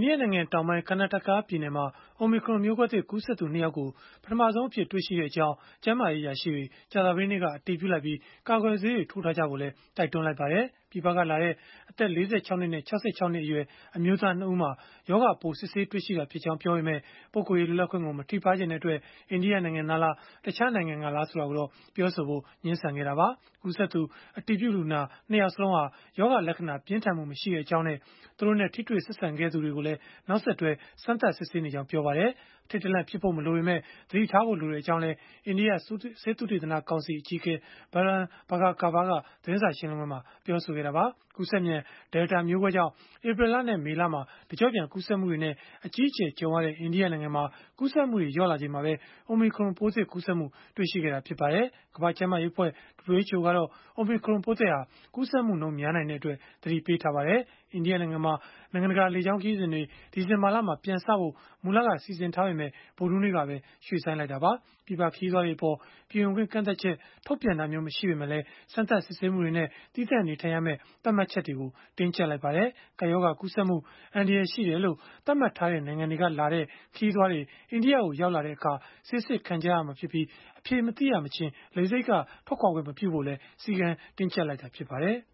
အိန္ဒိယနိုင်ငံတောင်ပိုင်း Karnataka ပြည်နယ်မှာ Omicron မျိုးကွဲသစ် ကူးစက်သူ ၂ ယောက်ကို ပထမဆုံးအဖြစ် တွေ့ရှိကြောင်း ကျန်းမာရေး အရာရှိတွေ ကြာသပတေးနေ့က အတည်ပြုလိုက်ပြီး၊ ကာကွယ်ဆေးတွေ ထိုးထားကြဖို့လည်း တိုက်တွန်းလိုက်ပါတယ်။ ပြည်ပကလာတဲ့ အသက် ၄၆ နှစ်နဲ့ ၆၆ နှစ်အရွယ် အမျိုးသား ၂ ဦးမှာ ရောဂါပိုး စစ်ဆေးတွေ့ရှိတာဖြစ်ကြောင်း ပြောပေမဲ့ ပုဂ္ဂိုလ်ရေး လွတ်လပ်ခွင့်ကို မထိပါးစေချင်တဲ့အတွက် အိန္ဒိယနိုင်ငံသားလား၊ တခြားနိုင်ငံကလား ဆိုတာကိုတော့ ပြောဆိုဖို့ ငြင်းဆန်ခဲ့တာပါ။ ကူးစက်သူ အတည်ပြုလူနာ ၂ ယောက်စလုံးဟာ ရောဂါလက္ခဏာ ပြင်းထန်မှု မရှိကြောင်းနဲ့ သူတို့နဲ့ ထိတွေ့ဆက်ဆံခဲ့သူတွေကိုလည်း နောက်ဆက်တွဲ စမ်းသပ်စစ်ဆေးနေကြောင်း ပြောပါတယ်။ အထိတ်တလန့် ဖြစ်ဖို့ မလိုပေမဲ့ သတိထားဖို့ လိုကြောင်းလည်း အိန္ဒိယဆေးသုတေသနကောင်စီ အကြီးအကဲ Balram Bhargava က သတင်းစာ ရှင်းလင်းပွဲမှာ ပြောဆိုခဲ့တာပါ။ ကူးစက်မြန် Delta မျိုးကွဲကြောင့် ဧပြီလနဲ့ မေလမှာ တကျော့ပြန် ကူးစက်မှုတွေနဲ့ အကြီးအကျယ် ကြုံရတဲ့ အိန္ဒိယနိုင်ငံမှာ ကူးစက်မှုတွေ လျော့လာချိန်မှာပဲ Omicron ပိုးသစ်ကူးစက်မှု တွေ့ရှိခဲ့တာ ဖြစ်ပါတယ်။ ကမ္ဘာ့ကျန်းမာရေးအဖွဲ့ (WHO) ကတော့ Omicron ပိုးသစ်ဟာ ကူးစက်မှုနှုန်း များနိုင်တဲ့အတွက် သတိပေးထားပါတယ်။ အိန္ဒိယနိုင်ငံမှာ နိုင်ငံတကာ လေကြောင်းခရီးစဉ်တွေ ဒီဇင်ဘာလမှာ ပြန်စဖို့ မူလက စီစဉ်ထားပေမဲ့ ဗုဒ္ဓဟူးနေ့ကပဲ ရွှေ့ဆိုင်းလိုက်တာပါ။ ပြည်ပခရီးသွားတွေအပေါ် ပြည်ဝင်ခွင့် ကန့်သတ်ချက် ထုတ်ပြန်တာမျိုး မရှိပေမဲ့လည်း စမ်းသပ်စစ်ဆေးမှုတွေနဲ့ သီးသန့်နေထိုင်ရမယ့် သတ်မှတ်ချက်တွေကို တင်းကျပ်လိုက်ပါတယ်။ ကပ်ရောဂါကူးစက်မှု အန္တရာယ်ရှိတယ်လို့ သတ်မှတ်ထားတဲ့ နိုင်ငံတွေကလာတဲ့ ခရီးသွားတွေ အိန္ဒိယကို ရောက်လာတဲ့အခါ ဆေးစစ်ခံရမှာဖြစ်ပြီး၊ အဖြေမသိရမချင်း လေဆိပ်က ထွက်ခွာခွင့် မပြုဖို့လည်း စည်းကမ်းတင်းကျပ်လိုက်တာ ဖြစ်ပါတယ်။